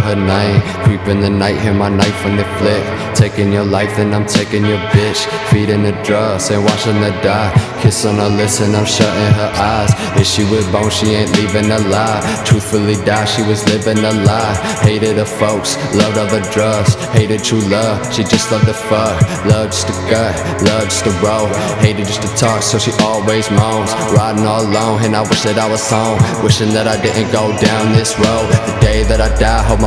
her name. Creep in the night, hear my knife when they flick. Taking your life, then I'm taking your bitch. Feeding the drugs and watching her die. Kiss on her lips and I'm shutting her eyes. If she with bone, she ain't leaving alive. Truthfully die, she was living a lie. Hated her folks, loved all the drugs. Hated true love, she just loved to fuck. Loved just to gut, loved just to roll. Hated just to talk, so she always moans. Riding all alone, and I wish that I was home. Wishing that I didn't go down this road. The day that I die, hope my